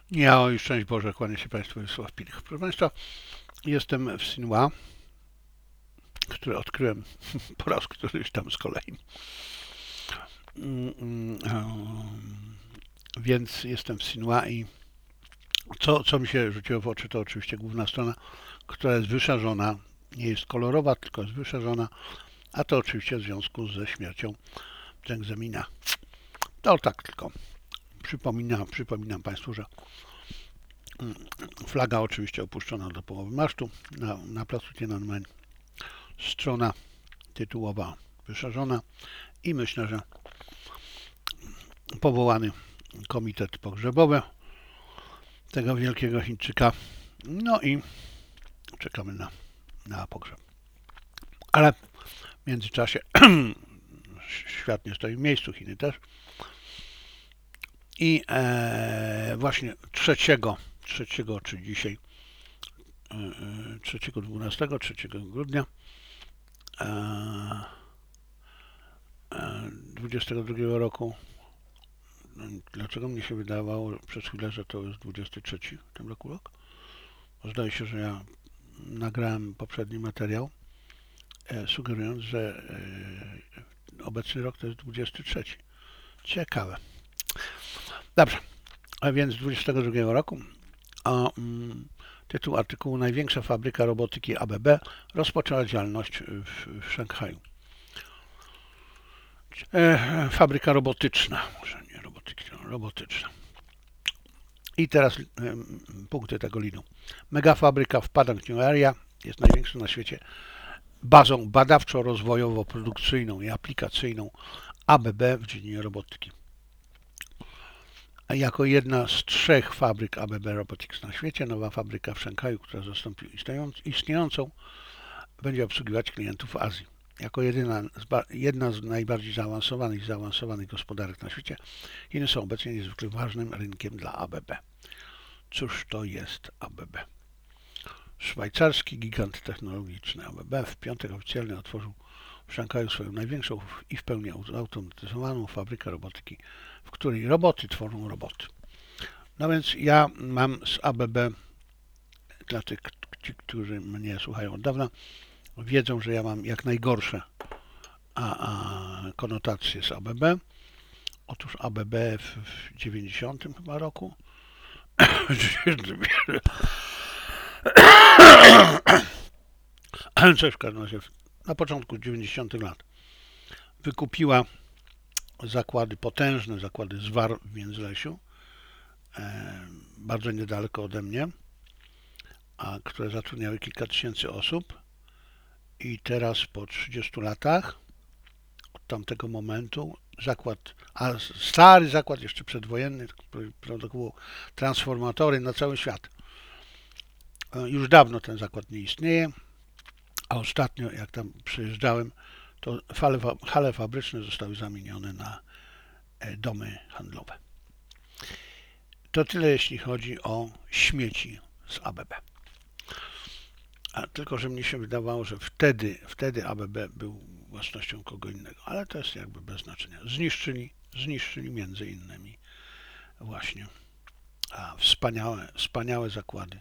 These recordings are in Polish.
Ja, oj, szczęść Boże, kłanię się Państwu Wiesław Pilich. Proszę Państwa, jestem w Sinła, który odkryłem po raz któryś tam z kolei. Więc jestem w Sinła i co mi się rzuciło w oczy, to oczywiście główna strona, która jest wyszarzona, nie jest kolorowa, tylko jest wyszarzona, a to oczywiście w związku ze śmiercią Dżeng Zemina. To tak tylko przypominam Państwu, że flaga oczywiście opuszczona do połowy masztu na placu Tiananmen, strona tytułowa wyszarzona i myślę, że powołany komitet pogrzebowy tego wielkiego Chińczyka. No i czekamy na pogrzeb. Ale w międzyczasie świat nie stoi w miejscu, Chiny też. I właśnie 3 czy dzisiaj 3 grudnia 22 roku. Dlaczego mnie się wydawało przez chwilę, że to jest 23 w tym roku rok? Zdaje się, że ja nagrałem poprzedni materiał, sugerując, że obecny rok to jest 23. Ciekawe. Dobrze, a więc 22 roku tytuł artykułu: Największa fabryka robotyki ABB rozpoczęła działalność w Szanghaju. Fabryka robotyczna, może nie robotyki, robotyczna. I teraz punkty tego lidu. Megafabryka w Padang New Area jest największą na świecie bazą badawczo-rozwojowo-produkcyjną i aplikacyjną ABB w dziedzinie robotyki. Jako jedna z 3 fabryk ABB Robotics na świecie, nowa fabryka w Szanghaju, która zastąpi istniejącą, będzie obsługiwać klientów w Azji. Jako jedna z najbardziej zaawansowanych gospodarek na świecie, Chiny są obecnie niezwykle ważnym rynkiem dla ABB. Cóż to jest ABB? Szwajcarski gigant technologiczny ABB w piątek oficjalnie otworzył w Szanghaju swoją największą i w pełni zautomatyzowaną fabrykę robotyki, w której roboty tworzą roboty. No więc ja mam z ABB, dla tych, którzy mnie słuchają od dawna, wiedzą, że ja mam jak najgorsze konotacje z ABB. Otóż ABB w 90 chyba roku coś w każdym razie na początku 90 lat wykupiła potężne zakłady Zwar w Międzylesiu, bardzo niedaleko ode mnie, które zatrudniały kilka tysięcy osób. I teraz po 30 latach od tamtego momentu stary zakład jeszcze przedwojenny, który produkował transformatory na cały świat. Już dawno ten zakład nie istnieje, a ostatnio jak tam przyjeżdżałem, to hale fabryczne zostały zamienione na domy handlowe. To tyle, jeśli chodzi o śmieci z ABB. Tylko, że mnie się wydawało, że wtedy ABB był własnością kogo innego, ale to jest jakby bez znaczenia. Zniszczyli między innymi właśnie wspaniałe zakłady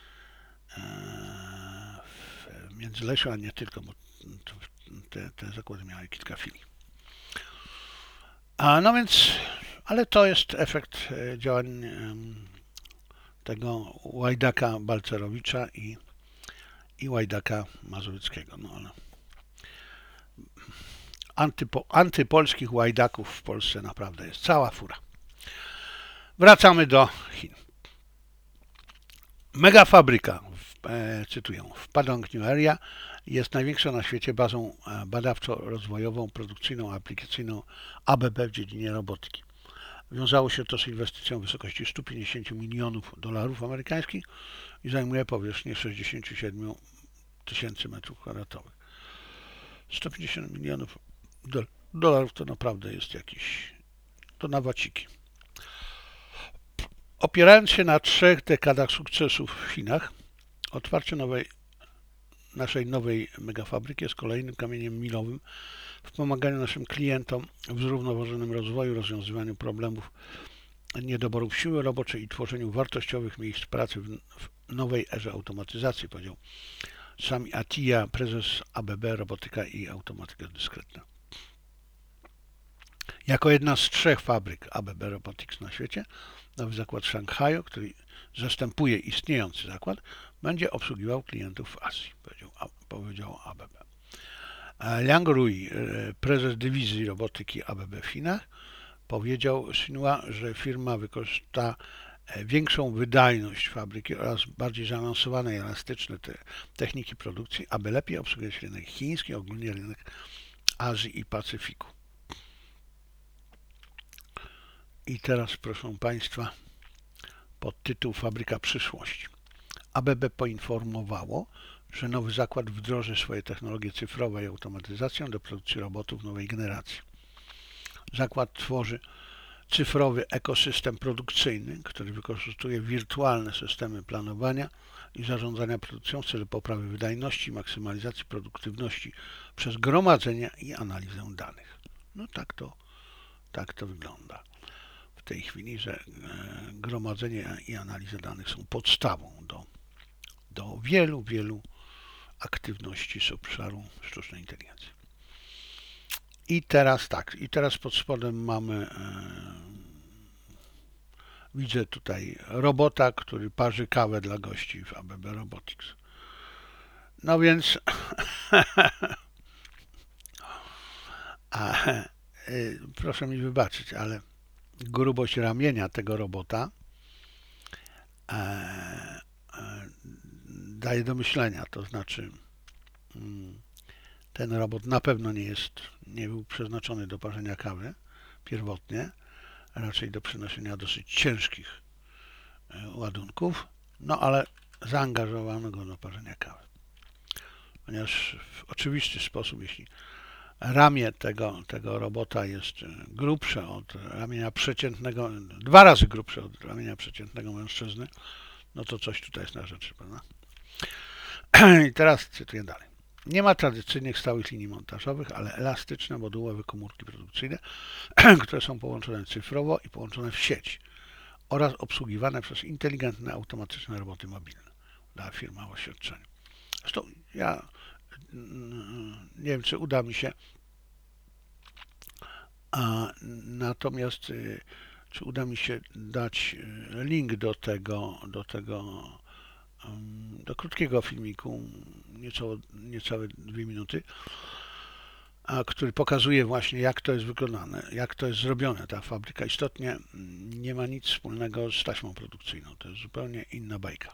w Międzylesiu, a nie tylko, bo te zakłady miały kilka filii. No więc, ale to jest efekt działań tego łajdaka Balcerowicza i łajdaka Mazowieckiego. No, ale antypolskich łajdaków w Polsce naprawdę jest cała fura. Wracamy do Chin. Megafabryka, cytuję, w Padang New Area jest największą na świecie bazą badawczo-rozwojową, produkcyjną, aplikacyjną ABB w dziedzinie robotyki. Wiązało się to z inwestycją w wysokości 150 milionów dolarów amerykańskich i zajmuje powierzchnię 67 tysięcy metrów kwadratowych. 150 milionów dolarów to naprawdę jest to na waciki. Opierając się na 3 dekadach sukcesów w Chinach, otwarcie naszej nowej megafabryki jest kolejnym kamieniem milowym w pomaganiu naszym klientom w zrównoważonym rozwoju, rozwiązywaniu problemów niedoborów siły roboczej i tworzeniu wartościowych miejsc pracy w nowej erze automatyzacji, powiedział Sami Atiya, prezes ABB Robotyka i Automatyka Dyskretna. Jako jedna z 3 fabryk ABB Robotics na świecie, nowy zakład w Szanghaju, który zastępuje istniejący zakład, będzie obsługiwał klientów w Azji, powiedział ABB. Liang Rui, prezes dywizji robotyki ABB w Chinach, powiedział Xinhua, że firma wykorzysta większą wydajność fabryki oraz bardziej zaawansowane i elastyczne techniki produkcji, aby lepiej obsługiwać rynek chiński, ogólnie rynek Azji i Pacyfiku. I teraz, proszę Państwa, podtytuł Fabryka przyszłości. ABB poinformowało, że nowy zakład wdroży swoje technologie cyfrowe i automatyzację do produkcji robotów nowej generacji. Zakład tworzy cyfrowy ekosystem produkcyjny, który wykorzystuje wirtualne systemy planowania i zarządzania produkcją w celu poprawy wydajności i maksymalizacji produktywności przez gromadzenie i analizę danych. No tak to wygląda w tej chwili, że gromadzenie i analiza danych są podstawą do wielu aktywności z obszaru sztucznej inteligencji. I teraz pod spodem mamy, widzę tutaj robota, który parzy kawę dla gości w ABB Robotics. No więc proszę mi wybaczyć, ale grubość ramienia tego robota daje do myślenia, to znaczy ten robot na pewno nie był przeznaczony do parzenia kawy pierwotnie, raczej do przenoszenia dosyć ciężkich ładunków, no ale zaangażowano go do parzenia kawy. Ponieważ w oczywisty sposób, jeśli ramię tego robota jest grubsze od ramienia przeciętnego, 2 razy grubsze od ramienia przeciętnego mężczyzny, no to coś tutaj jest na rzeczy, prawda? I teraz cytuję dalej. Nie ma tradycyjnych stałych linii montażowych, ale elastyczne, modułowe komórki produkcyjne, które są połączone cyfrowo i połączone w sieć oraz obsługiwane przez inteligentne, automatyczne roboty mobilne, dała firma w oświadczeniu. Zresztą ja nie wiem, czy uda mi się, natomiast czy uda mi się dać link do krótkiego filmiku, niecałe 2 minuty, który pokazuje właśnie, jak to jest wykonane, jak to jest zrobione. Ta fabryka istotnie nie ma nic wspólnego z taśmą produkcyjną. To jest zupełnie inna bajka.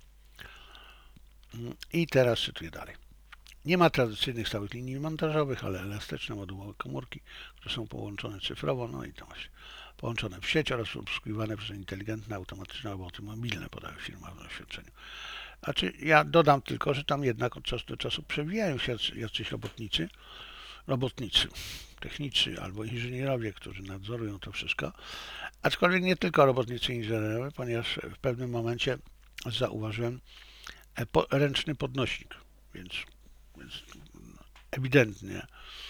I teraz cytuję dalej. Nie ma tradycyjnych stałych linii montażowych, ale elastyczne modułowe komórki, które są połączone cyfrowo, no i to właśnie, połączone w sieć oraz obsługiwane przez inteligentne, automatyczne roboty mobilne, podaje firma w oświadczeniu. Znaczy, ja dodam tylko, że tam jednak od czasu do czasu przewijają się jacyś robotnicy, technicy albo inżynierowie, którzy nadzorują to wszystko, aczkolwiek nie tylko robotnicy i inżynierowie, ponieważ w pewnym momencie zauważyłem ręczny podnośnik, więc ewidentnie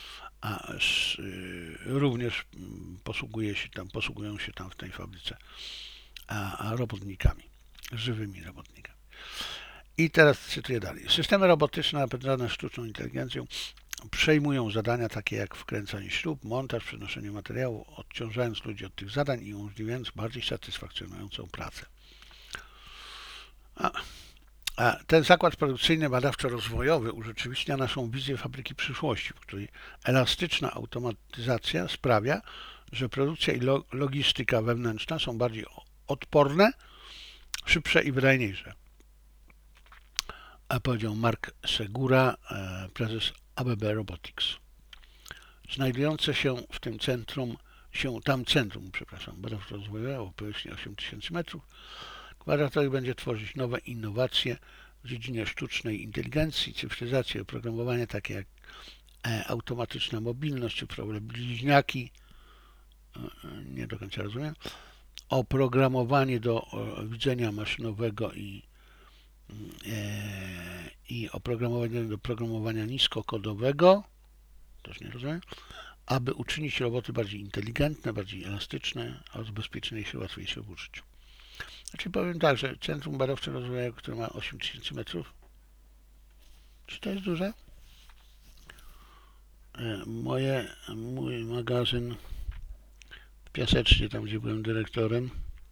również posługują się tam w tej fabryce robotnikami, żywymi robotnikami. I teraz cytuję dalej. Systemy robotyczne napędzane sztuczną inteligencją przejmują zadania takie jak wkręcanie śrub, montaż, przenoszenie materiału, odciążając ludzi od tych zadań i umożliwiając bardziej satysfakcjonującą pracę. Ten zakład produkcyjny badawczo-rozwojowy urzeczywistnia naszą wizję fabryki przyszłości, w której elastyczna automatyzacja sprawia, że produkcja i logistyka wewnętrzna są bardziej odporne, szybsze i wydajniejsze. Powiedział Mark Segura, prezes ABB Robotics. Znajdujące się w tym centrum, badawczo-rozwojowe o powierzchni 8000 m2 będzie tworzyć nowe innowacje w dziedzinie sztucznej inteligencji, cyfryzacji, oprogramowania takie jak automatyczna mobilność, cyfrowe bliźniaki, nie do końca rozumiem, oprogramowanie do widzenia maszynowego i oprogramowanie do programowania niskokodowego, też nie rozumiem, aby uczynić roboty bardziej inteligentne, bardziej elastyczne, a bezpieczniejsze, łatwiejsze w użyciu. Znaczy powiem tak, że Centrum Badawcze Rozwoju, które ma 8000 metrów, czy to jest duże? Mój magazyn w Piasecznie, tam gdzie byłem dyrektorem,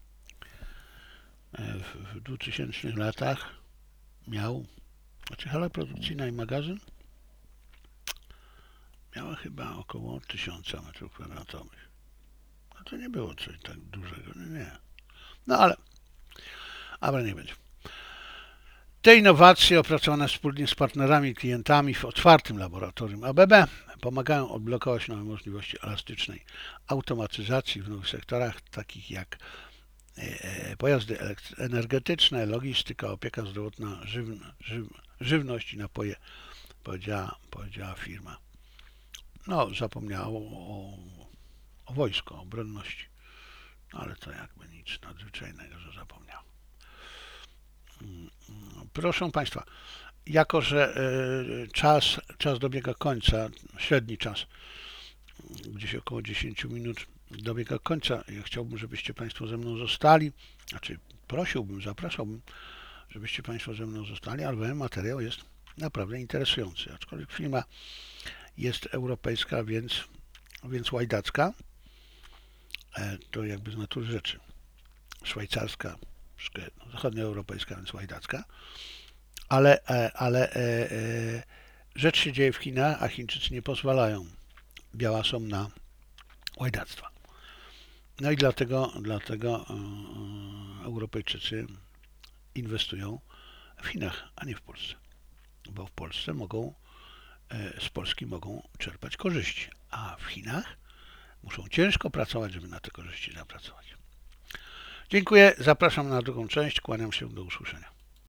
w 2000 latach miał, znaczy hala produkcyjna i magazyn miała chyba około 1000 m². No to nie było coś tak dużego, nie. No ale nie będzie. Te innowacje opracowane wspólnie z partnerami i klientami w otwartym laboratorium ABB pomagają odblokować nowe możliwości elastycznej automatyzacji w nowych sektorach, takich jak pojazdy energetyczne, logistyka, opieka zdrowotna, żywność i napoje, powiedziała firma. No, zapomniało o wojsku, o obronności, ale to jakby nic nadzwyczajnego, że zapomniał. Proszę Państwa, jako że czas dobiega końca, średni czas, gdzieś około 10 minut dobiega końca, ja chciałbym, żebyście Państwo ze mną zostali, znaczy prosiłbym, zapraszałbym, żebyście Państwo ze mną zostali, albowiem materiał jest naprawdę interesujący, aczkolwiek firma jest europejska, więc łajdacka, to jakby z natury rzeczy, szwajcarska, zachodnioeuropejska, więc łajdacka, ale rzecz się dzieje w Chinach, a Chińczycy nie pozwalają białasom na łajdactwa. No i dlatego Europejczycy inwestują w Chinach, a nie w Polsce, bo w Polsce z Polski mogą czerpać korzyści, a w Chinach muszą ciężko pracować, żeby na te korzyści zapracować. Dziękuję, zapraszam na drugą część, kłaniam się, do usłyszenia.